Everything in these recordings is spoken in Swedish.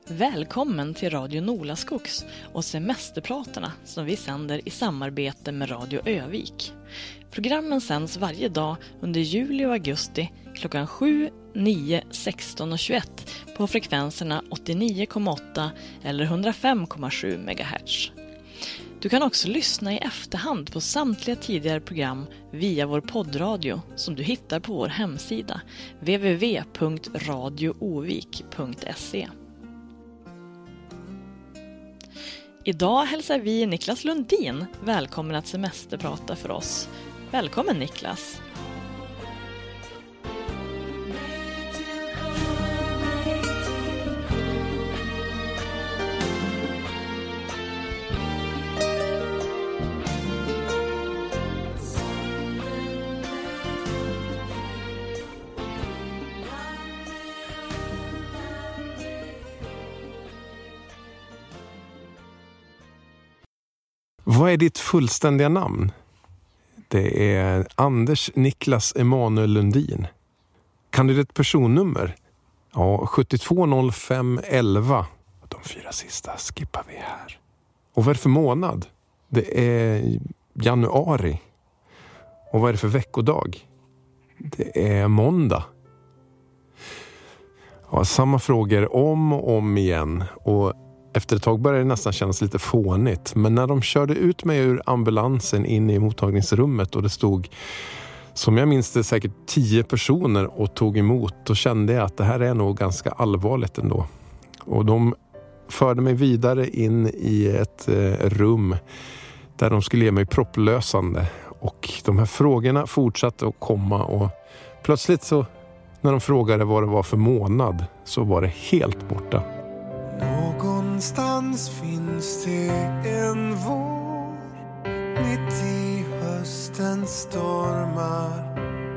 Välkommen till Radio Nolaskogs och semesterpratarna som vi sänder i samarbete med Radio Övik. Programmen sänds varje dag under juli och augusti klockan 7, 9, 16 och 21 på frekvenserna 89,8 eller 105,7 MHz. Du kan också lyssna i efterhand på samtliga tidigare program via vår poddradio som du hittar på vår hemsida www.radioovik.se. Idag hälsar vi Niklas Lundin välkommen att semesterprata för oss. Välkommen Niklas! Vad är ditt fullständiga namn? Det är Anders Niklas Emanuel Lundin. Kan du ditt personnummer? Ja, 720511. De 4 sista skippar vi här. Och vad är det för månad? Det är januari. Och vad är det för veckodag? Det är måndag. Ja, samma frågor om och om igen. Och efter ett tag började det nästan kännas lite fånigt. Men när de körde ut mig ur ambulansen in i mottagningsrummet och det stod, som jag minns det, säkert 10 personer och tog emot, då kände jag att det här är nog ganska allvarligt ändå. Och de förde mig vidare in i ett rum där de skulle ge mig propplösande. Och de här frågorna fortsatte att komma och plötsligt så när de frågade vad det var för månad så var det helt borta. Någonstans finns det en vår mitt i höstens stormar.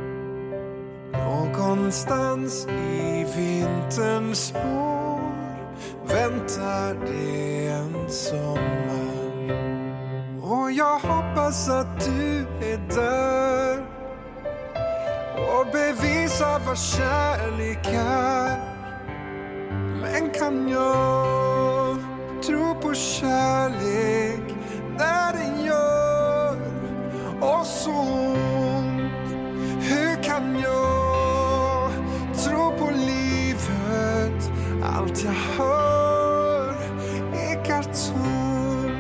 Någonstans i vinterns spår väntar det en sommar. Och jag hoppas att du är där och bevisar vad kärlek är. Men kan jag tro på kärlek när den gör oss ont? Hur kan jag tro på livet? Allt jag hör ekar tomt.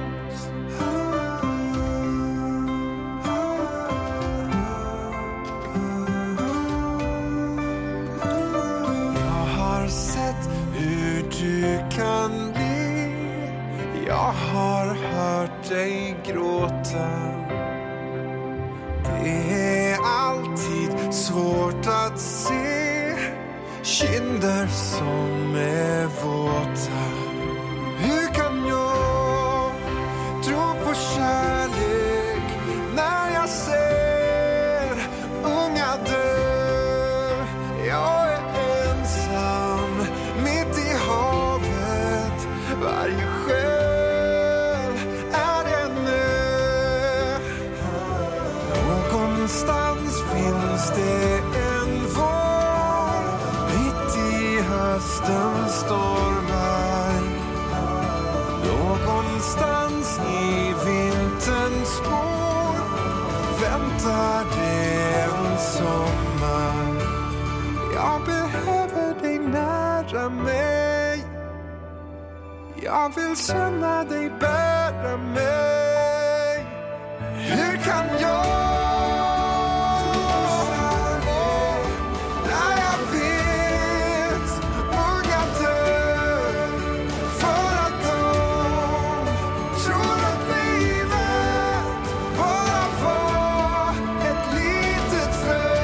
Jag har sett hur du kan bli. Jag har hört dig gråta. Det är alltid svårt att se kinder som är våta. Hur kan jag tro på kärlek när jag ser unga dö? Jag är ensam mitt i havet. Varje själ är en ö. Någonstans finns det en vår mitt i höstens stormar. Någonstans i vinterns spår väntar det en sommar. Jag behöver dig nära mig. Jag vill känna dig bära mig. Hur kan jag när jag vet unga dör för att de tror att livet bara var ett litet frö.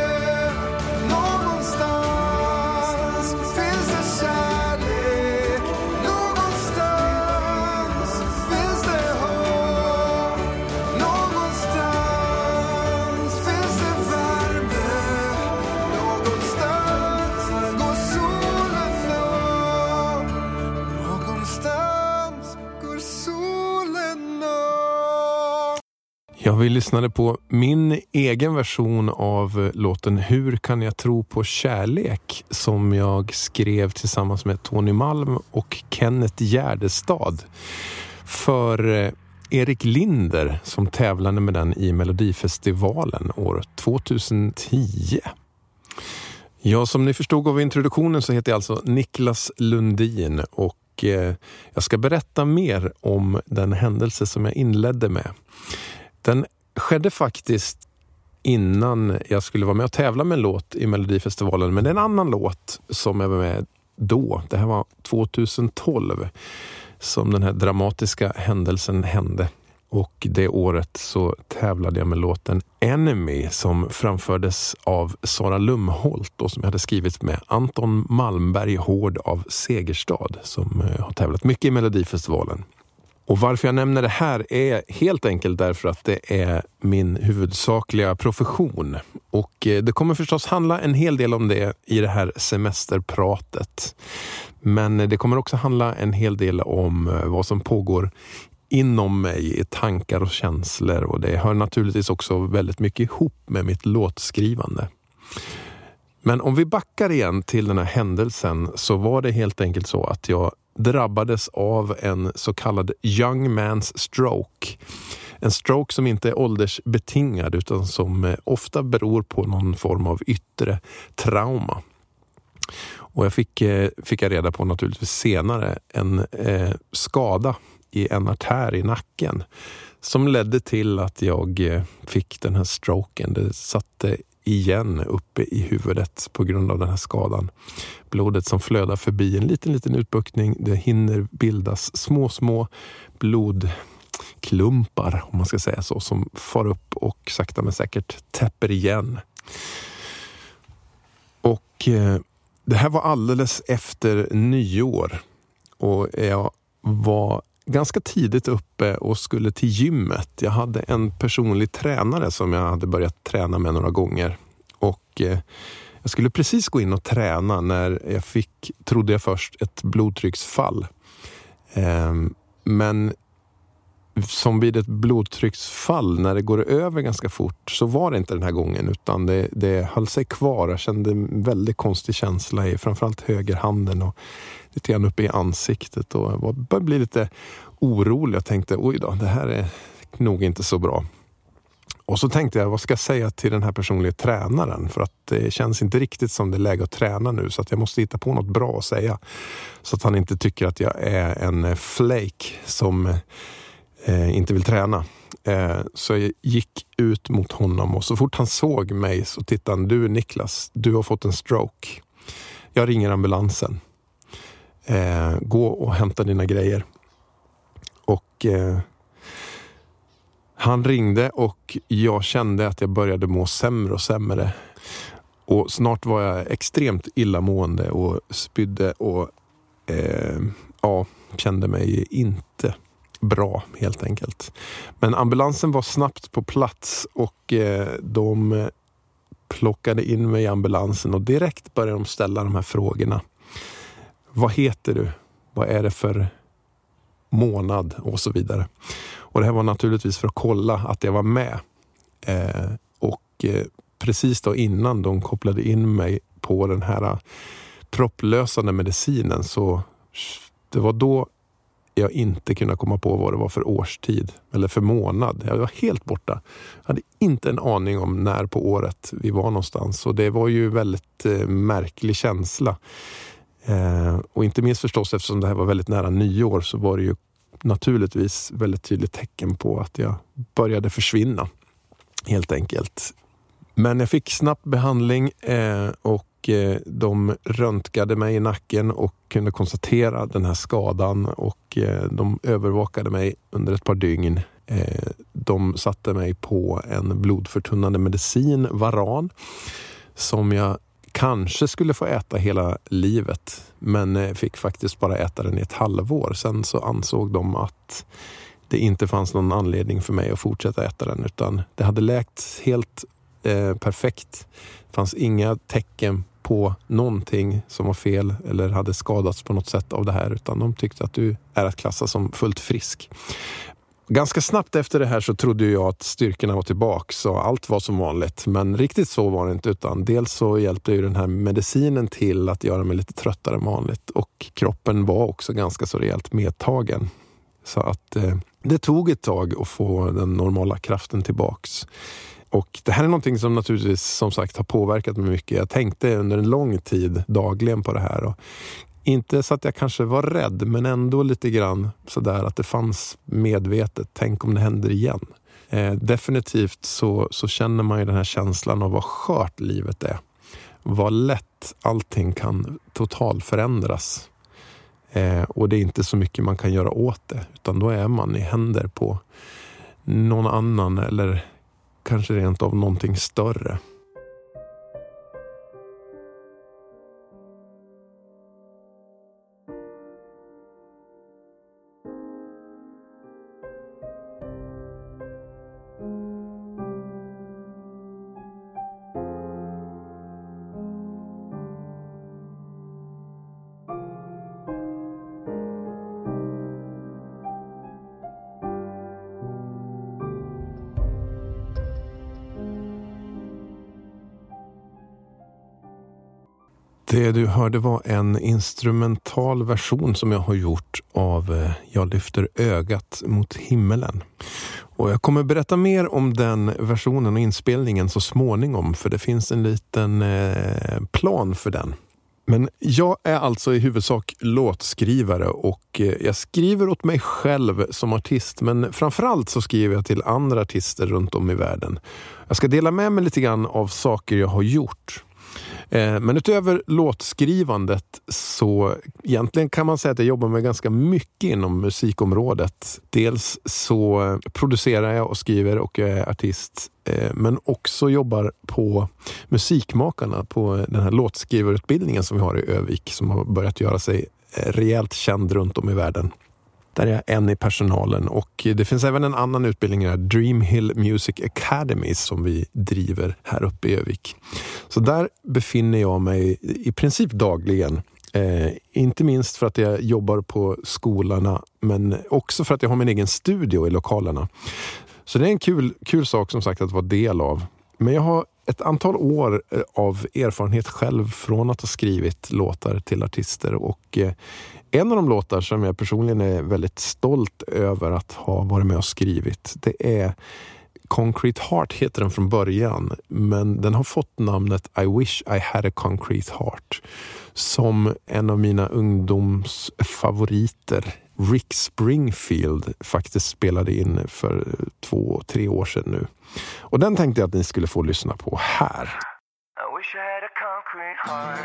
Någonstans finns det kärlek. Någonstans finns det hopp. Någonstans Ja, vi lyssnade på min egen version av låten Hur kan jag tro på kärlek som jag skrev tillsammans med Tony Malm och Kenneth Gärdestad för Erik Linder som tävlade med den i Melodifestivalen år 2010. Ja, som ni förstod av introduktionen så heter jag alltså Niklas Lundin och jag ska berätta mer om den händelse som jag inledde med. Den skedde faktiskt innan jag skulle vara med och tävla med en låt i Melodifestivalen. Men det är en annan låt som jag var med då. Det här var 2012 som den här dramatiska händelsen hände. Och det året så tävlade jag med låten Enemy som framfördes av Sara Lumholt och som jag hade skrivit med Anton Malmberg Hård av Segerstad som har tävlat mycket i Melodifestivalen. Och varför jag nämner det här är helt enkelt därför att det är min huvudsakliga profession. Och det kommer förstås handla en hel del om det i det här semesterpratet. Men det kommer också handla en hel del om vad som pågår inom mig i tankar och känslor. Och det hör naturligtvis också väldigt mycket ihop med mitt låtskrivande. Men om vi backar igen till den här händelsen så var det helt enkelt så att jag drabbades av en så kallad young man's stroke. En stroke som inte är åldersbetingad utan som ofta beror på någon form av yttre trauma. Och jag fick jag reda på naturligtvis senare en skada i en artär i nacken som ledde till att jag fick den här stroken. Det satte igen uppe i huvudet på grund av den här skadan. Blodet som flödar förbi en liten utbuktning. Det hinner bildas små blodklumpar, om man ska säga så, som far upp och sakta men säkert täpper igen. Och det här var alldeles efter nyår. Och jag var ganska tidigt uppe och skulle till gymmet. Jag hade en personlig tränare som jag hade börjat träna med några gånger. Och jag skulle precis gå in och träna när jag trodde jag först, ett blodtrycksfall. Men som vid ett blodtrycksfall, när det går över ganska fort, så var det inte den här gången, utan det höll sig kvar. Jag kände en väldigt konstig känsla i framförallt högerhanden och lite grann uppe i ansiktet. Och jag började bli lite orolig. Jag tänkte, oj då, det här är nog inte så bra. Och så tänkte jag, vad ska jag säga till den här personliga tränaren? För att det känns inte riktigt som det är läge att träna nu. Så att jag måste hitta på något bra att säga. Så att han inte tycker att jag är en flake som inte vill träna. Så jag gick ut mot honom och så fort han såg mig så tittade han, du Niklas, du har fått en stroke. Jag ringer ambulansen. Gå och hämta dina grejer. Och han ringde och jag kände att jag började må sämre och sämre. Och snart var jag extremt illamående och spydde och kände mig inte bra helt enkelt. Men ambulansen var snabbt på plats och de plockade in mig i ambulansen och direkt började de ställa de här frågorna. Vad heter du? Vad är det för månad? Och så vidare. Och det här var naturligtvis för att kolla att jag var med. Precis då innan de kopplade in mig på den här propplösande medicinen, så det var då jag inte kunde komma på vad det var för årstid eller för månad. Jag var helt borta. Jag hade inte en aning om när på året vi var någonstans. Och det var ju väldigt märklig känsla. Och inte minst förstås eftersom det här var väldigt nära nyår, så var det ju naturligtvis väldigt tydligt tecken på att jag började försvinna helt enkelt. Men jag fick snabbt behandling och de röntgade mig i nacken och kunde konstatera den här skadan, och de övervakade mig under ett par dygn. De satte mig på en blodförtunnande medicin, Varan, som jag kanske skulle få äta hela livet, men fick faktiskt bara äta den i ett halvår. Sen så ansåg de att det inte fanns någon anledning för mig att fortsätta äta den, utan det hade läkt helt perfekt. Det fanns inga tecken på någonting som var fel eller hade skadats på något sätt av det här, utan de tyckte att du är att klassa som fullt frisk. Ganska snabbt efter det här så trodde jag att styrkorna var tillbaka så allt var som vanligt. Men riktigt så var det inte, utan dels så hjälpte ju den här medicinen till att göra mig lite tröttare än vanligt. Och kroppen var också ganska så rejält medtagen. Så att det tog ett tag att få den normala kraften tillbaks. Och det här är någonting som naturligtvis som sagt har påverkat mig mycket. Jag tänkte under en lång tid dagligen på det här. Och inte så att jag kanske var rädd, men ändå lite grann sådär att det fanns medvetet. Tänk om det händer igen. Definitivt så känner man ju den här känslan av vad skört livet är. Vad lätt allting kan totalt förändras. Och det är inte så mycket man kan göra åt det. Utan då är man i händer på någon annan eller kanske rent av någonting större. Det du hörde var en instrumental version som jag har gjort av Jag lyfter ögat mot himmelen. Och jag kommer berätta mer om den versionen och inspelningen så småningom, för det finns en liten plan för den. Men jag är alltså i huvudsak låtskrivare och jag skriver åt mig själv som artist, men framförallt så skriver jag till andra artister runt om i världen. Jag ska dela med mig lite grann av saker jag har gjort. Men utöver låtskrivandet så egentligen kan man säga att jag jobbar med ganska mycket inom musikområdet. Dels så producerar jag och skriver och jag är artist, men också jobbar på Musikmakarna på den här låtskrivarutbildningen som vi har i Övik som har börjat göra sig rejält känd runt om i världen. Där är jag en i personalen och det finns även en annan utbildning här, Dream Hill Music Academy, som vi driver här uppe i Övik. Så där befinner jag mig i princip dagligen. Inte minst för att jag jobbar på skolorna, men också för att jag har min egen studio i lokalerna. Så det är en kul sak som sagt att vara del av. Men jag har ett antal år av erfarenhet själv från att ha skrivit låtar till artister, och en av de låtar som jag personligen är väldigt stolt över att ha varit med och skrivit, det är Concrete Heart, heter den från början, men den har fått namnet I Wish I Had a Concrete Heart, som en av mina ungdomsfavoriter, Rick Springfield, faktiskt spelade in för 2-3 år sedan nu. Och den tänkte jag att ni skulle få lyssna på här. I wish I had a concrete heart.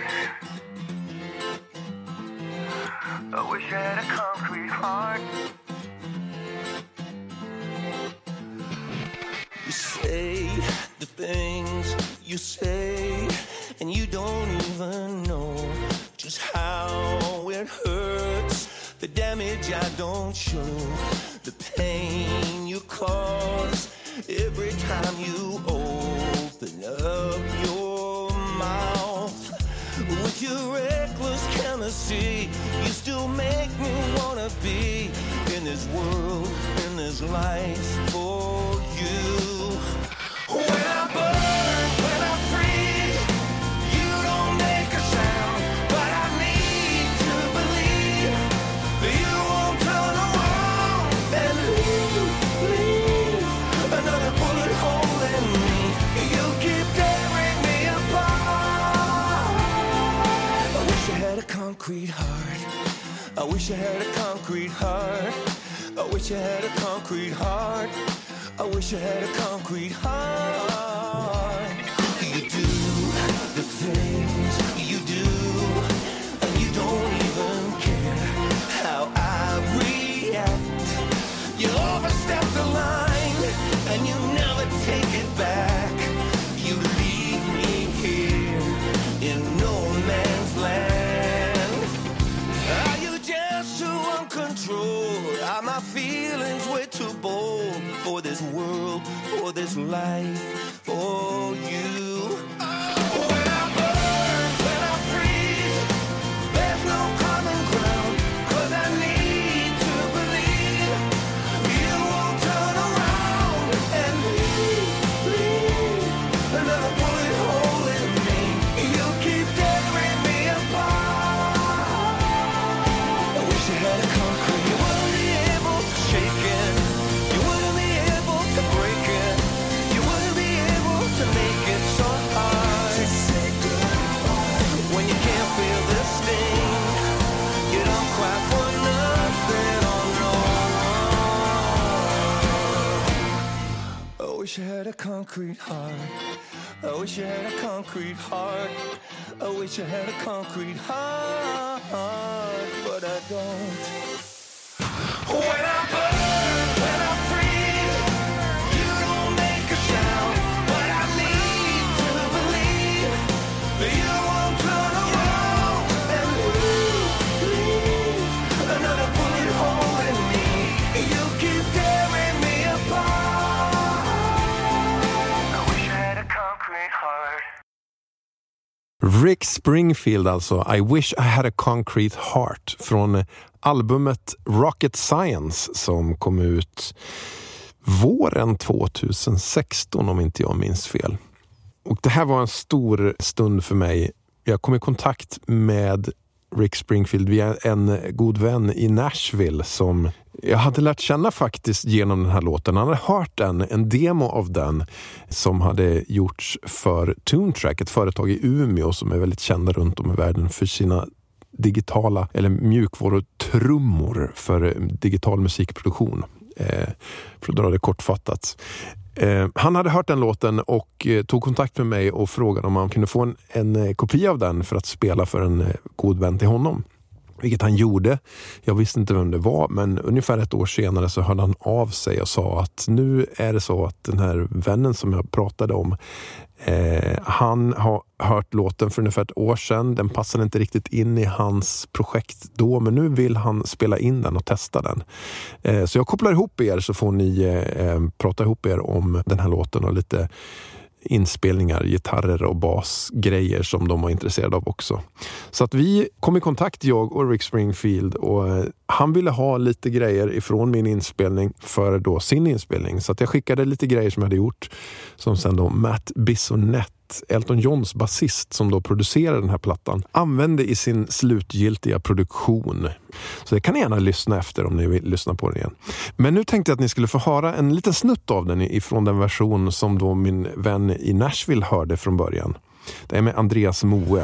I wish I had a concrete heart. You say the things you say, and you don't even know just how it hurts. The damage I don't show, the pain you cause every time you open up your mouth. With your reckless chemistry, you still make me wanna be in this world, in this life for you. When I burn, when I freeze, you don't make a sound, but I need to believe you won't turn around and leave another bullet hole in me. You keep tearing me apart. I wish I had a concrete heart. I wish I had a concrete heart. I wish I had a concrete heart. I wish I had a concrete heart. You do the things you do, and you don't even care how I react. You overstep the line, and you never take it back. You leave me here in no man's land. Are you just too uncontrolled? Are my feelings way too bold for this world, for this life, for you? When I burn, when I freeze, there's no common ground, 'cause I need to believe you won't wish I had a concrete heart. I wish I had a concrete heart. I wish I had a concrete heart, but I don't. When I burn, when I freeze, you don't make a sound, but I need to believe that you won't turn around and leave another bullet hole in me. You keep tearing me apart. I wish I had a concrete heart. Rick Springfield alltså, I wish I had a concrete heart, från albumet Rocket Science som kom ut våren 2016 om inte jag minns fel. Och det här var en stor stund för mig. Jag kom i kontakt med Rick Springfield via en god vän i Nashville som jag hade lärt känna faktiskt genom den här låten. Han hade hört en demo av den som hade gjorts för Toontrack, ett företag i Umeå som är väldigt kända runt om i världen för sina digitala eller mjukvarutrummor för digital musikproduktion. För att dra det kortfattat. Han hade hört den låten och tog kontakt med mig och frågade om han kunde få en kopia av den för att spela för en god vän till honom. Vilket han gjorde. Jag visste inte vem det var, men ungefär ett år senare så hörde han av sig och sa att nu är det så att den här vännen som jag pratade om, han har hört låten för ungefär ett år sedan. Den passade inte riktigt in i hans projekt då, men nu vill han spela in den och testa den. Så jag kopplar ihop er så får ni prata ihop er om den här låten och lite inspelningar, gitarrer och basgrejer som de var intresserade av också. Så att vi kom i kontakt, jag och Rick Springfield, och han ville ha lite grejer ifrån min inspelning för då sin inspelning. Så att jag skickade lite grejer som jag hade gjort, som sen då Matt Bissonette, Elton Johns basist som då producerade den här plattan, använde i sin slutgiltiga produktion. Så det kan ni gärna lyssna efter om ni vill lyssna på den igen. Men nu tänkte jag att ni skulle få höra en liten snutt av den ifrån den version som då min vän i Nashville hörde från början. Det är med Andreas Moe.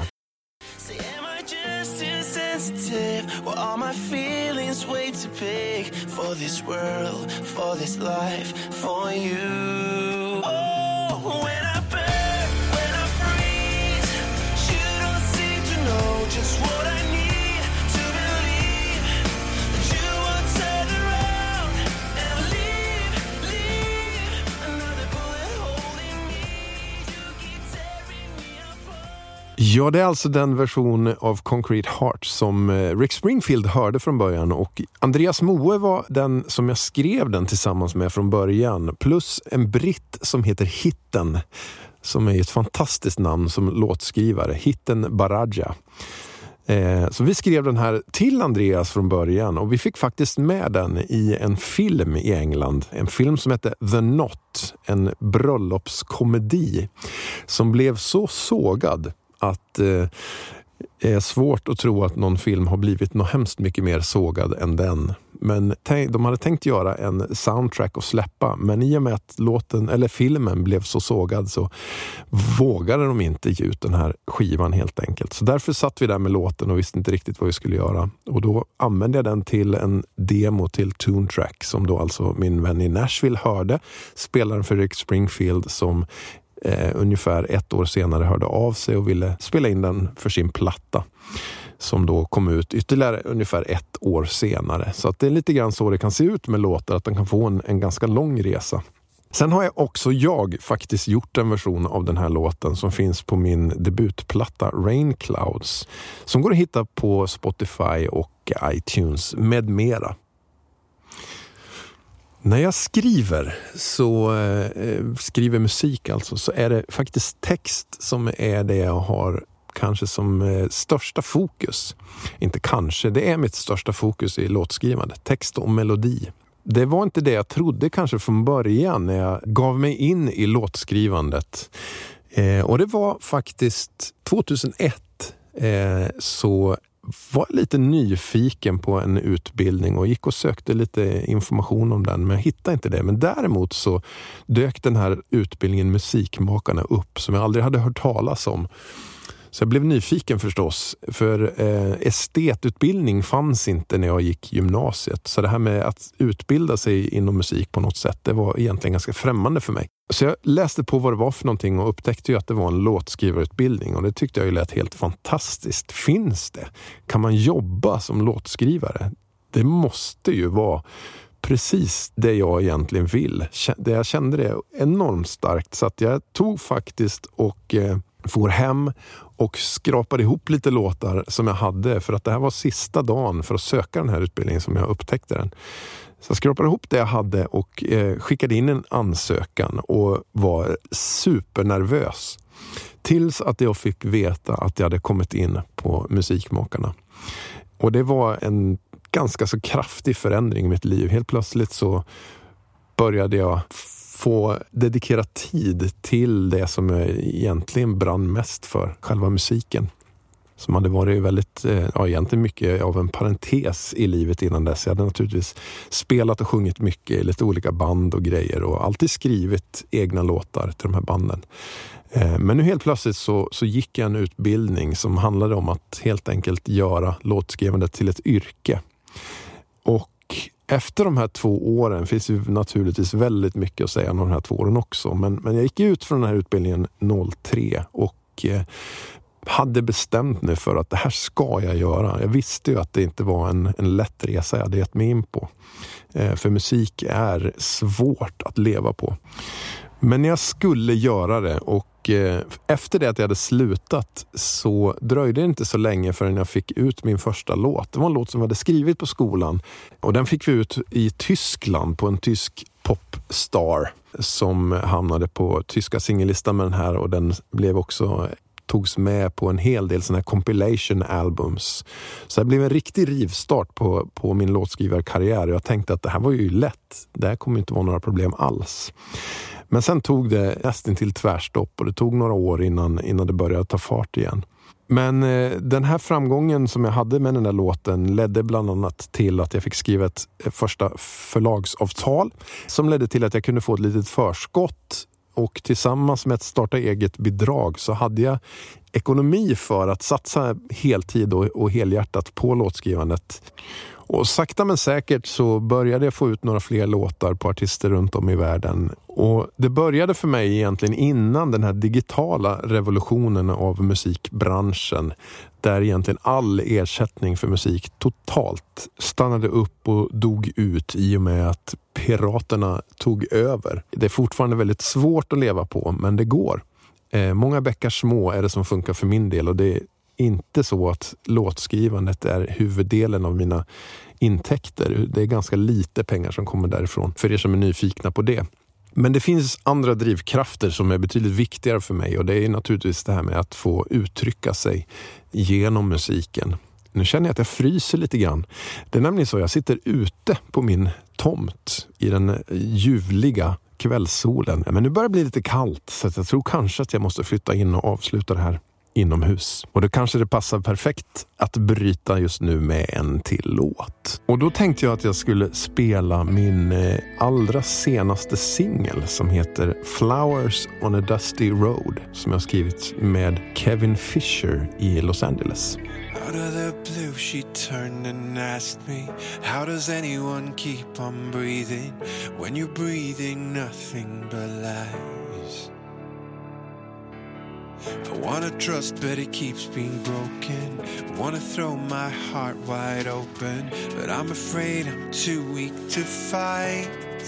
Just what I need to believe that you will turn around and leave another bullet hole in me. You keep tearing me apart. Ja, det är alltså den version av Concrete Heart som Rick Springfield hörde från början, och Andreas Moe var den som jag skrev den tillsammans med från början, plus en britt som heter Hitten, som är ett fantastiskt namn som låtskrivare, Hitten Baraja. Så vi skrev den här till Andreas från början, och vi fick faktiskt med den i en film i England. En film som heter The Knot, en bröllopskomedi som blev så sågad att det är svårt att tro att någon film har blivit något hemskt mycket mer sågad än den. Men de hade tänkt göra en soundtrack och släppa, men i och med att filmen blev så sågad så vågade de inte ge ut den här skivan helt enkelt. Så därför satt vi där med låten och visste inte riktigt vad vi skulle göra. Och då använde jag den till en demo till Toontrack som då alltså min vän i Nashville hörde. Spelaren för Rick Springfield som ungefär ett år senare hörde av sig och ville spela in den för sin platta som då kom ut ytterligare ungefär ett år senare. Så att det är lite grann så det kan se ut med låtar, att den kan få en ganska lång resa. Sen har jag faktiskt gjort en version av den här låten som finns på min debutplatta Rain Clouds, som går att hitta på Spotify och iTunes med mera. När jag skriver musik alltså, så är det faktiskt text som är det jag har kanske som största fokus. Inte kanske, det är mitt största fokus i låtskrivande. Text och melodi. Det var inte det jag trodde kanske från början när jag gav mig in i låtskrivandet. Och det var faktiskt 2001 så var lite nyfiken på en utbildning och gick och sökte lite information om den, men jag hittade inte det. Men däremot så dök den här utbildningen Musikmakarna upp som jag aldrig hade hört talas om. Så jag blev nyfiken förstås, för estetutbildning fanns inte när jag gick gymnasiet. Så det här med att utbilda sig inom musik på något sätt, det var egentligen ganska främmande för mig. Så jag läste på vad det var för någonting och upptäckte ju att det var en låtskrivarutbildning, och det tyckte jag ju lät helt fantastiskt. Finns det? Kan man jobba som låtskrivare? Det måste ju vara precis det jag egentligen vill. Jag kände det enormt starkt, så att jag tog faktiskt och for hem och skrapade ihop lite låtar som jag hade, för att det här var sista dagen för att söka den här utbildningen som jag upptäckte den. Så jag skrapade ihop det jag hade och skickade in en ansökan och var supernervös. Tills att jag fick veta att jag hade kommit in på Musikmakarna. Och det var en ganska så kraftig förändring i mitt liv. Helt plötsligt så började jag få dedikera tid till det som jag egentligen brann mest för, själva musiken. Som hade varit väldigt, egentligen mycket av en parentes i livet innan dess. Jag hade naturligtvis spelat och sjungit mycket i lite olika band och grejer och alltid skrivit egna låtar till de här banden. Men nu helt plötsligt så gick jag en utbildning som handlade om att helt enkelt göra låtskrivandet till ett yrke. Och efter de här 2 åren finns ju naturligtvis väldigt mycket att säga om de här 2 åren också. Men jag gick ut från den här utbildningen 03 och hade bestämt mig för att det här ska jag göra. Jag visste ju att det inte var en lätt resa jag hade gett mig in på. För musik är svårt att leva på. Men jag skulle göra det, och efter det att jag hade slutat så dröjde det inte så länge förrän jag fick ut min första låt. Det var en låt som jag hade skrivit på skolan, och den fick vi ut i Tyskland på en tysk popstar som hamnade på tyska singellistan med den här, och den blev också togs med på en hel del såna här compilation albums. Så det blev en riktig rivstart på min låtskrivarkarriär. Jag tänkte att det här var ju lätt. Det här kommer inte vara några problem alls. Men sen tog det nästan till tvärstopp, och det tog några år innan det började ta fart igen. Men den här framgången som jag hade med den där låten ledde bland annat till att jag fick skriva ett första förlagsavtal som ledde till att jag kunde få ett litet förskott. Och tillsammans med ett starta eget bidrag så hade jag ekonomi för att satsa heltid och helhjärtat på låtskrivandet. Och sakta men säkert så började jag få ut några fler låtar på artister runt om i världen. Och det började för mig egentligen innan den här digitala revolutionen av musikbranschen, där egentligen all ersättning för musik totalt stannade upp och dog ut i och med att piraterna tog över. Det är fortfarande väldigt svårt att leva på, men det går. Många bäckar små är det som funkar för min del, och det är inte så att låtskrivandet är huvuddelen av mina intäkter. Det är ganska lite pengar som kommer därifrån, för er som är nyfikna på det. Men det finns andra drivkrafter som är betydligt viktigare för mig, och det är naturligtvis det här med att få uttrycka sig genom musiken. Nu känner jag att jag fryser lite grann. Det är nämligen så att jag sitter ute på min tomt i den ljuvliga kvällssolen. Men nu börjar det bli lite kallt, så att jag tror kanske att jag måste flytta in och avsluta det här inomhus. Och då kanske det passar perfekt att bryta just nu med en till låt. Och då tänkte jag att jag skulle spela min allra senaste singel som heter Flowers on a Dusty Road, som jag skrivit med Kevin Fisher i Los Angeles. Out of the blue she turned and asked me, how does anyone keep on breathing when you're breathing nothing but lies? I wanna trust but it keeps being broken. I wanna throw my heart wide open, but I'm afraid I'm too weak to fight.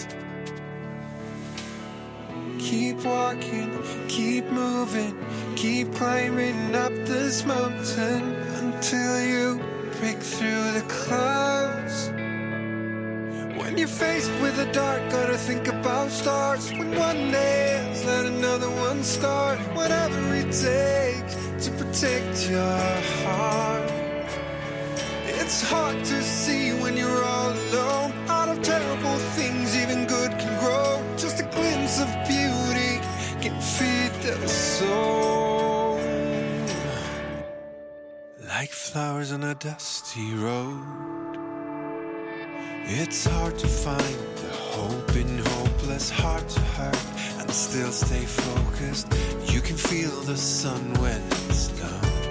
Keep walking, keep moving, keep climbing up this mountain until you break through the clouds. When you're faced with the dark, gotta think about stars. When one day ends, let another one start. Whatever it takes to protect your heart. It's hard to see when you're all alone. Out of terrible things, even good can grow. Just a glimpse of beauty can feed the soul. Like flowers on a dusty road. It's hard to find the hope in hopeless, hard to hurt and still stay focused. You can feel the sun when it's done.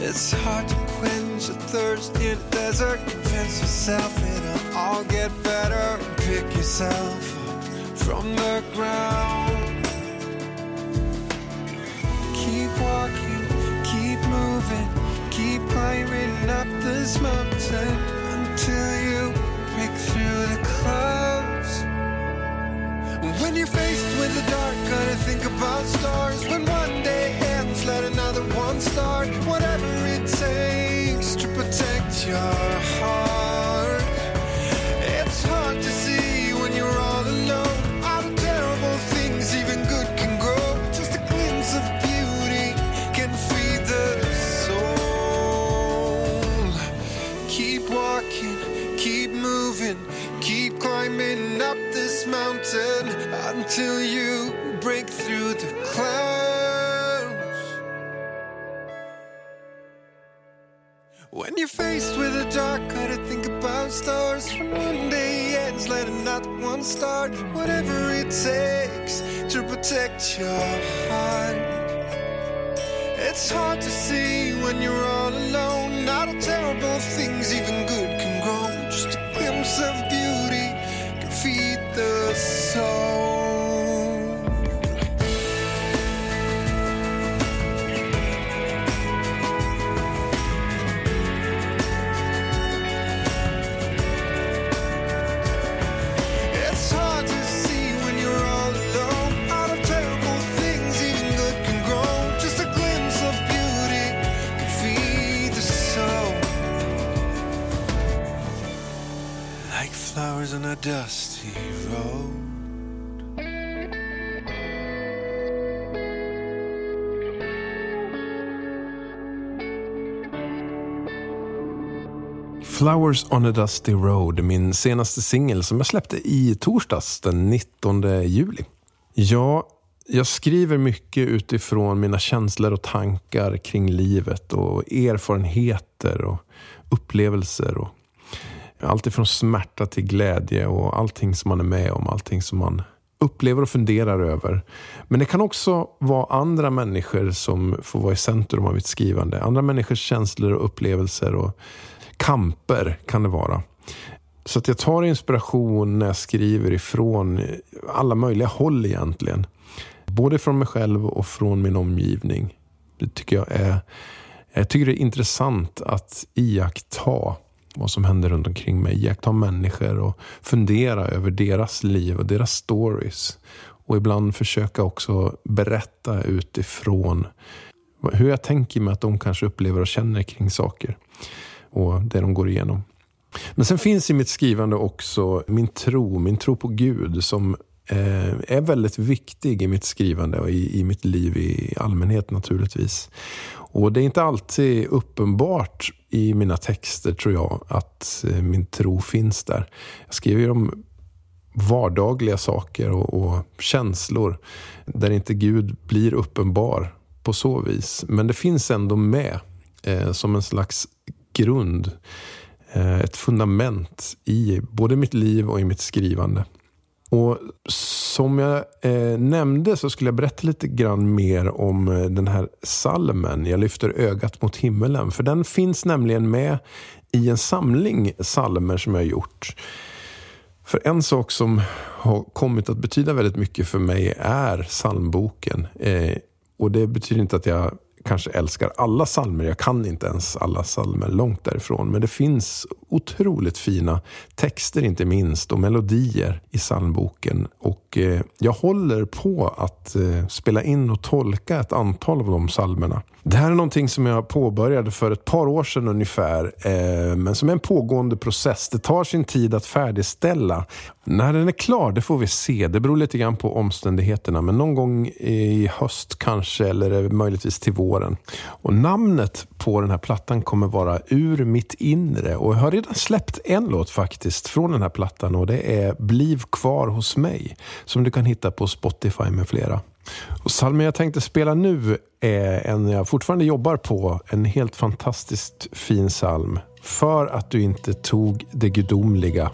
It's hard to quench a thirst in a desert. Convince yourself it'll all get better. Pick yourself up from the ground. Keep walking, keep moving, keep climbing up this mountain until you break through the clouds. When you're faced with the dark, gotta think about stars. When one day ends, let another one start. Whatever it takes to protect your heart. It's hard to see when you're all alone. All the terrible things, even good can grow. Just a glimpse of beauty can feed the soul. Keep walking, keep moving, keep climbing up this mountain until you break through the clouds. When you're faced with the dark, gotta think about stars. When one day ends, let another one start. Whatever it takes to protect your heart. It's hard to see when you're all alone. Not all terrible things, even good can grow. Just a glimpse of beauty can feed the soul. It's hard to see when you're all alone. All the terrible things, even good can grow. Just a glimpse of beauty can feed the soul. Like flowers on a dusty road. Flowers on a Dusty Road, min senaste singel som jag släppte i torsdags den 19 juli. Ja, jag skriver mycket utifrån mina känslor och tankar kring livet och erfarenheter och upplevelser och allt ifrån smärta till glädje och allting som man är med om, allting som man upplever och funderar över. Men det kan också vara andra människor som får vara i centrum av mitt skrivande. Andra människors känslor och upplevelser och kamper kan det vara. Så att jag tar inspiration när jag skriver ifrån alla möjliga håll egentligen. Både från mig själv och från min omgivning. Det tycker jag tycker det är intressant att iaktta vad som händer runt omkring mig. Iaktta människor och fundera över deras liv och deras stories. Och ibland försöka också berätta utifrån hur jag tänker mig att de kanske upplever och känner kring saker. Och det de går igenom. Men sen finns i mitt skrivande också min tro på Gud som är väldigt viktig i mitt skrivande och i mitt liv i allmänhet naturligtvis. Och det är inte alltid uppenbart i mina texter tror jag att min tro finns där. Jag skriver om vardagliga saker och känslor där inte Gud blir uppenbar på så vis. Men det finns ändå med som en slags grund, ett fundament i både mitt liv och i mitt skrivande. Och som jag nämnde så skulle jag berätta lite grann mer om den här salmen. Jag lyfter ögat mot himmelen. För den finns nämligen med i en samling salmer som jag har gjort. För en sak som har kommit att betyda väldigt mycket för mig är psalmboken. Och det betyder inte att jag kanske älskar alla salmer. Jag kan inte ens alla salmer långt därifrån. Men det finns otroligt fina texter inte minst och melodier i psalmboken. Och jag håller på att spela in och tolka ett antal av de salmerna. Det här är någonting som jag påbörjade för ett par år sedan ungefär. Men som är en pågående process. Det tar sin tid att färdigställa. När den är klar, det får vi se. Det beror lite grann på omständigheterna. Men någon gång i höst kanske, eller möjligtvis till våren. Och namnet på den här plattan kommer vara Ur mitt inre. Och jag har redan släppt en låt faktiskt från den här plattan. Och det är Bliv kvar hos mig. Som du kan hitta på Spotify med flera. Och salmen jag tänkte spela nu är en jag fortfarande jobbar på. En helt fantastiskt fin psalm. För att du inte tog det gudomliga.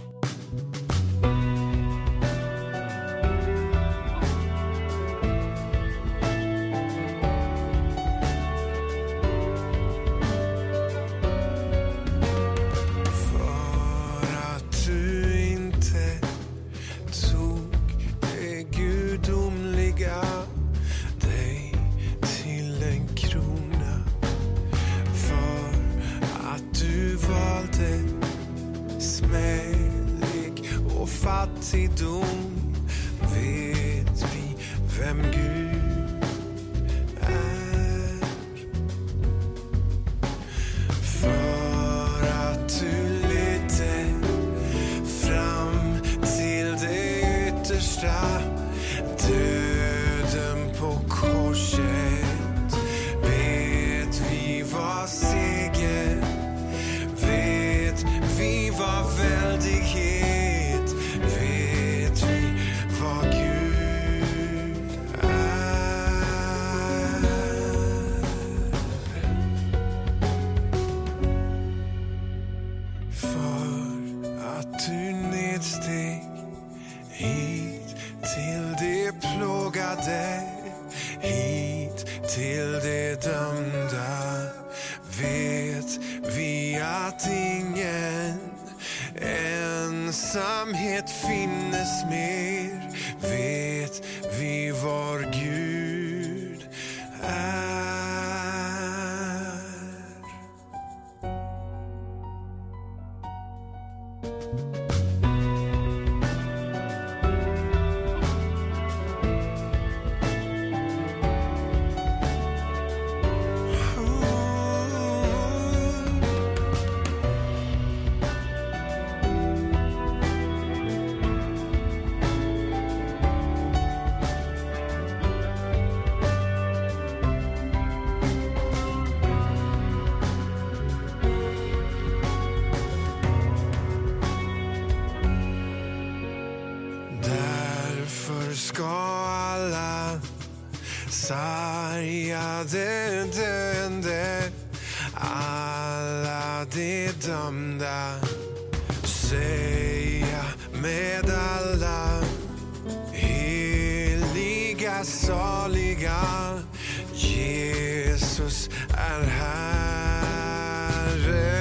fattigdom vet vi vem Gud är. För att du ledde fram till det yttersta, döden på korset, vet vi vad seger, vet vi vad väldighet, vet vi vad Gud är. För att du nedsteg hit till det plågade, hit till det dömda, vet vi att ingen ensamhet finnes mer, vet vi var Gud är. Därför ska alla sargade döende, alla de dömda, säga med alla heliga, saliga, Jesus är Herre.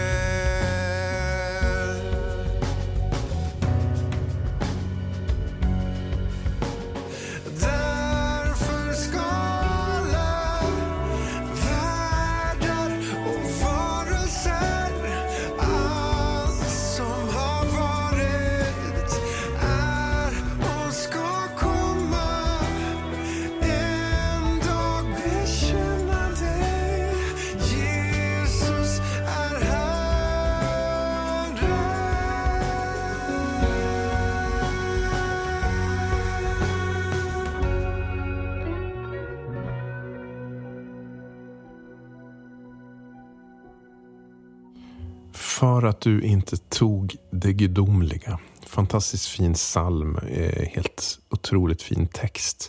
Därför ska alla världar och varelser, allt som har varit, är och ska komma, en dag bekänna dig, Jesus är Herre. För att du inte tog det gudomliga. Fantastiskt fin psalm, helt otroligt fin text.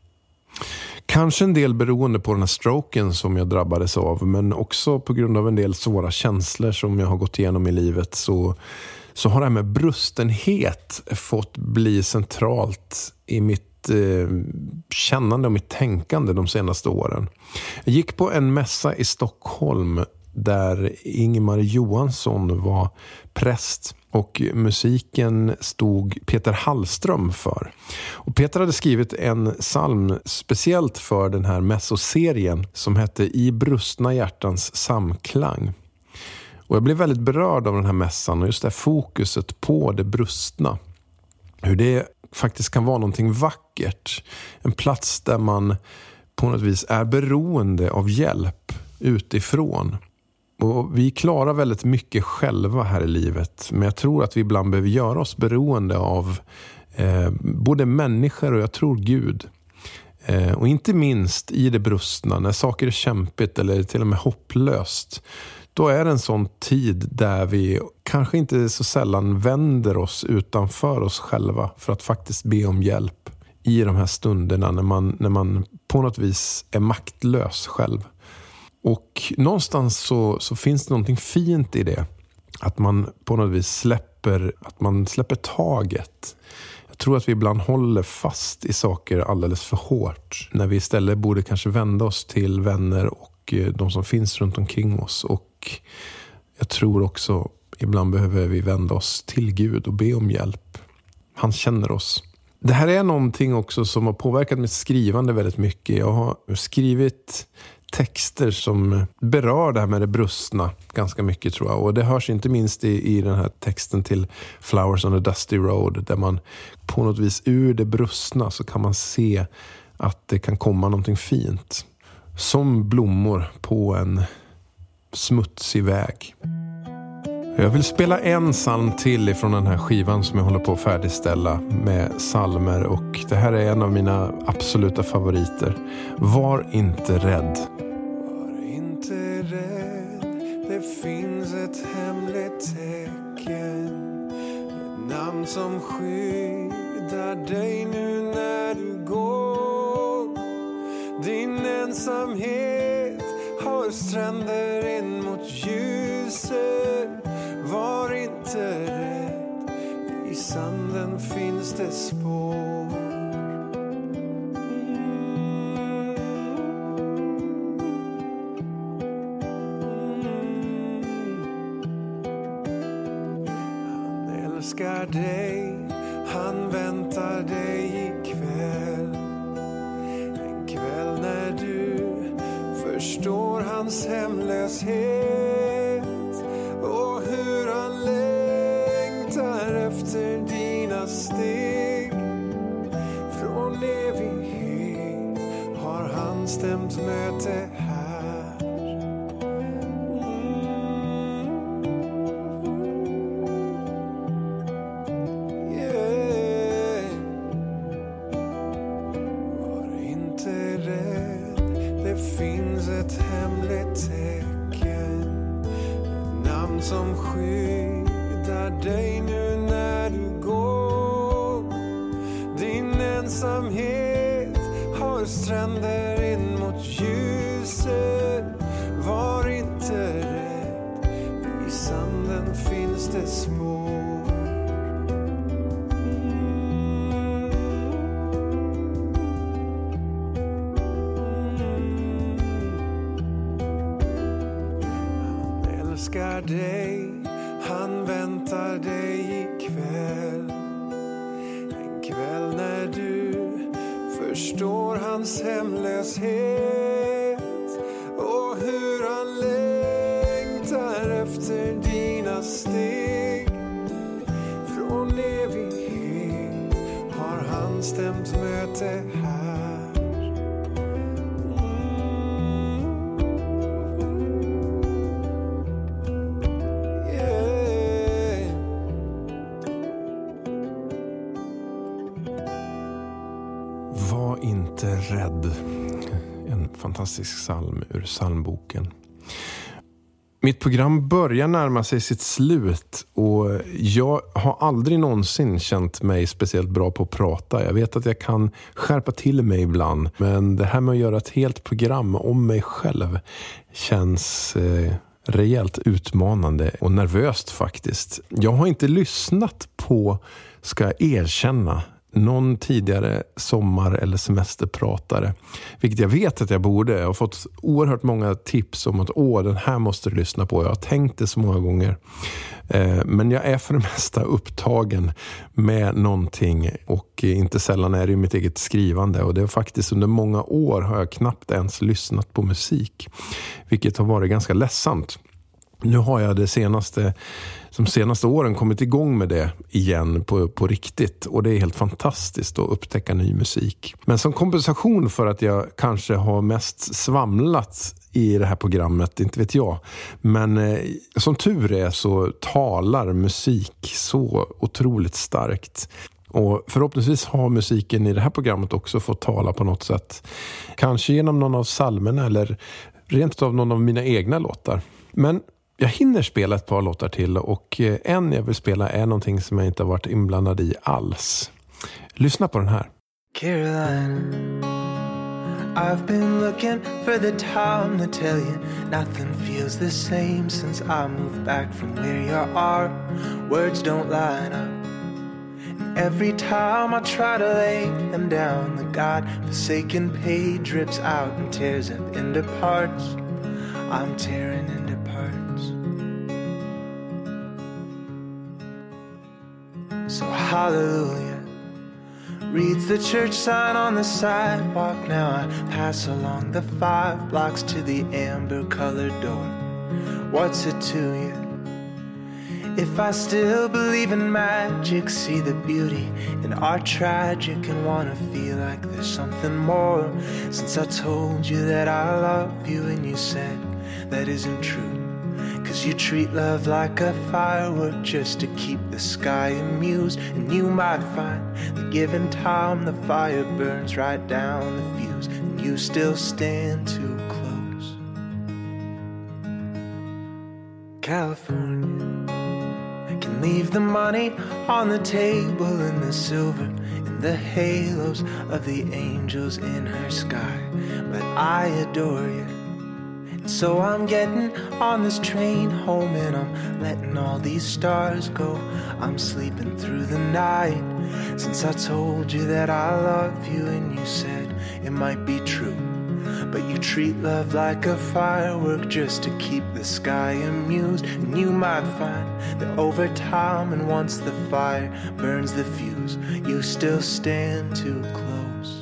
Kanske en del beroende på den här stroken som jag drabbades av, men också på grund av en del svåra känslor som jag har gått igenom i livet, så har det här med brustenhet fått bli centralt i mitt kännande och mitt tänkande de senaste åren. Jag gick på en mässa i Stockholm där Ingemar Johansson var präst och musiken stod Peter Hallström för. Och Peter hade skrivit en psalm speciellt för den här mässoserien som hette I brustna hjärtans samklang. Och jag blev väldigt berörd av den här mässan och just det här fokuset på det brustna. Hur det faktiskt kan vara någonting vackert. En plats där man på något vis är beroende av hjälp utifrån. Och vi klarar väldigt mycket själva här i livet. Men jag tror att vi ibland behöver göra oss beroende av både människor och jag tror Gud. Och inte minst i det brustna, när saker är kämpigt eller till och med hopplöst. Då är det en sån tid där vi kanske inte så sällan vänder oss utanför oss själva för att faktiskt be om hjälp i de här stunderna när man på något vis är maktlös själv. Och någonstans så finns det någonting fint i det. Att man på något vis släpper taget. Jag tror att vi ibland håller fast i saker alldeles för hårt. När vi istället borde kanske vända oss till vänner och de som finns runt omkring oss. Och jag tror också ibland behöver vi vända oss till Gud och be om hjälp. Han känner oss. Det här är någonting också som har påverkat mitt skrivande väldigt mycket. Jag har skrivit texter som berör det här med det brustna ganska mycket, tror jag. Och det hörs inte minst i den här texten till Flowers on a Dusty Road, där man på något vis ur det brustna så kan man se att det kan komma någonting fint. Som blommor på en smutsig väg. Jag vill spela en psalm till ifrån den här skivan som jag håller på att färdigställa med psalmer, och det här är en av mina absoluta favoriter. Var inte rädd. Var inte rädd, det finns ett hemligt tecken. Ett namn som skyddar dig nu när du går. Din ensamhet har stränder in mot ljuset. Var inte rädd, i sanden finns det spår. Han älskar dig, han väntar dig ikväll. En kväll när du förstår hans hemlöshet. Och hur han längtar efter dina steg. Från evighet har han stämt möte här. Yeah. Var inte rädd, det finns ett hemligt tecken. Som skyddar dig nu när du går. Din ensamhet har stränder in mot ljuset. Var inte rädd, i sanden finns det spår. Han älskar dig, han väntar dig ikväll. En kväll när du förstår hans hemlöshet. Och hur han längtar efter dina steg. Från evighet har han stämt möte här. Var inte rädd. En fantastisk psalm ur psalmboken. Mitt program börjar närma sig sitt slut, och jag har aldrig någonsin känt mig speciellt bra på att prata. Jag vet att jag kan skärpa till mig ibland, men det här med att göra ett helt program om mig själv känns rejält utmanande och nervöst faktiskt. Jag har inte lyssnat på, ska jag erkänna, någon tidigare sommar- eller semesterpratare, vilket jag vet att jag borde. Jag har fått oerhört många tips om att den här måste du lyssna på. Jag har tänkt det så många gånger. Men jag är för det mesta upptagen med någonting, och inte sällan är det ju mitt eget skrivande. Och det är faktiskt under många år har jag knappt ens lyssnat på musik, vilket har varit ganska ledsamt. Nu har jag de senaste åren kommit igång med det igen på riktigt, och det är helt fantastiskt att upptäcka ny musik. Men som kompensation för att jag kanske har mest svamlat i det här programmet, inte vet jag. Men som tur är så talar musik så otroligt starkt. Och förhoppningsvis har musiken i det här programmet också fått tala på något sätt. Kanske genom någon av psalmerna eller rent av någon av mina egna låtar. Men jag hinner spela ett par låtar till, och en jag vill spela är någonting som jag inte har varit inblandad i alls. Lyssna på den här. Caroline, I've been looking for the time to tell you nothing feels the same since I moved back from where you are. Words don't line up. And every time I try to lay them down, the God-forsaken page drips out and tears up into parts. I'm tearing into parts. So hallelujah, reads the church sign on the sidewalk. Now I pass along the 5 blocks to the amber-colored door. What's it to you? If I still believe in magic, see the beauty in our tragic, and wanna feel like there's something more. Since I told you that I love you and you said that isn't true. 'Cause you treat love like a firework just to keep the sky amused. And you might find that given time the fire burns right down the fuse, and you still stand too close. California can leave the money on the table and the silver and the halos of the angels in her sky, but I adore you. So I'm getting on this train home and I'm letting all these stars go. I'm sleeping through the night since I told you that I love you and you said it might be true. But you treat love like a firework just to keep the sky amused. And you might find that over time and once the fire burns the fuse, you still stand too close.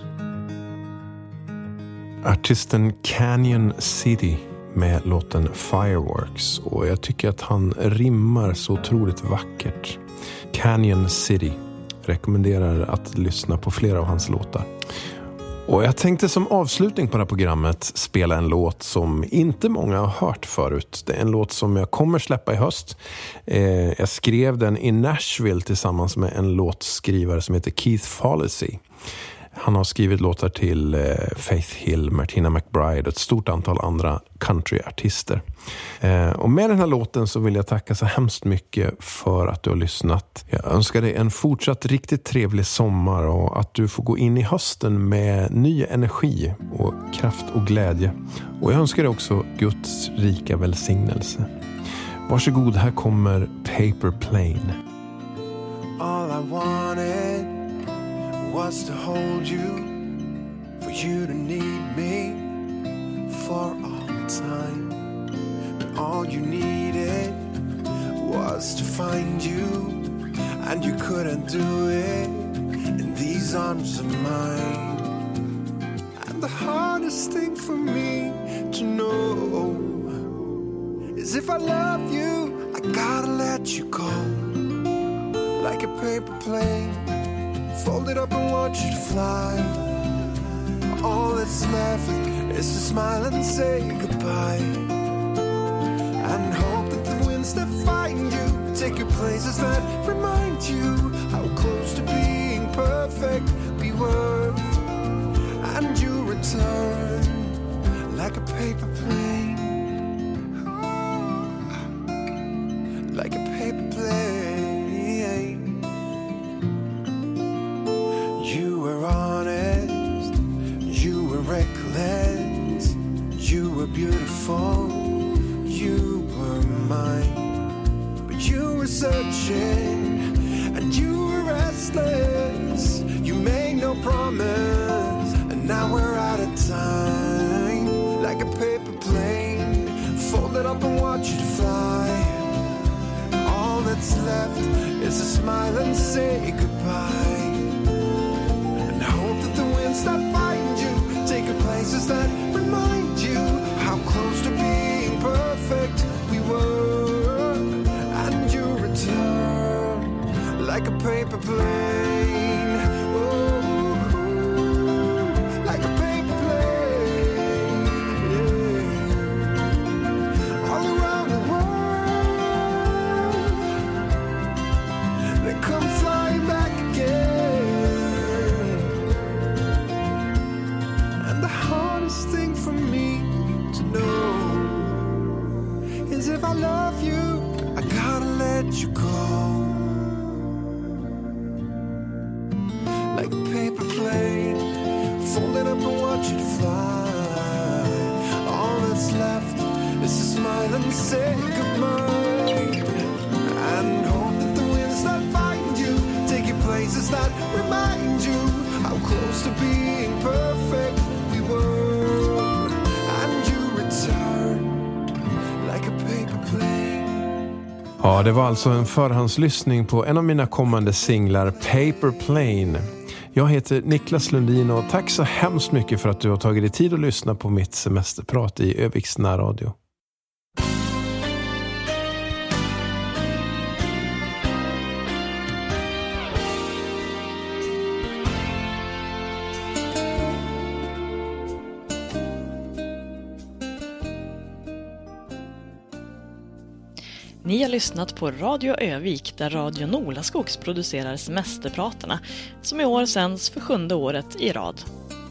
Artisten Canyon City med låten Fireworks, och jag tycker att han rimmar så otroligt vackert. Canyon City, rekommenderar att lyssna på flera av hans låtar. Och jag tänkte som avslutning på det här programmet spela en låt som inte många har hört förut. Det är en låt som jag kommer släppa i höst. Jag skrev den i Nashville tillsammans med en låtskrivare som heter Keith Follacy. Han har skrivit låtar till Faith Hill, Martina McBride och ett stort antal andra countryartister. Och med den här låten så vill jag tacka så hemskt mycket för att du har lyssnat. Jag önskar dig en fortsatt riktigt trevlig sommar och att du får gå in i hösten med ny energi och kraft och glädje. Och jag önskar dig också Guds rika välsignelse. Varsågod, här kommer Paper Plane. All I wanted was to hold you, for you to need me for all time. But all you needed was to find you, and you couldn't do it in these arms of mine. And the hardest thing for me to know is if I love you, I gotta let you go. Like a paper plane, fold it up and watch it fly. All that's left is to smile and say goodbye, and hope that the winds that find you take you places that remind you how close to being perfect we were. And you return like a paper plane, like a paper plane. You were honest, you were reckless, you were beautiful, you were mine. But you were searching and you were restless, you made no promise, and now we're out of time. Like a paper plane, fold it up and watch it fly. All that's left is to smile and say goodbye, that find you, take you places that remind you how close to being perfect we were. And you return like a paper plane, oh, like a paper plane, yeah. All around the world, they come flying back again. Thing for me to know is if I love you, I gotta let you go. Like a paper plane, fold it up and watch it fly. All that's left is to smile and say goodbye, and hope that the winds that find you take you places that remind you how close to being perfect we were. Ja, det var alltså en förhandslyssning på en av mina kommande singlar, Paper Plane. Jag heter Niklas Lundin och tack så hemskt mycket för att du har tagit dig tid att lyssna på mitt semesterprat i Öviks närradio. Ni har lyssnat på Radio Övik där Radio Nolaskogs producerar semesterpratarna som i år sänds för 7:e året i rad.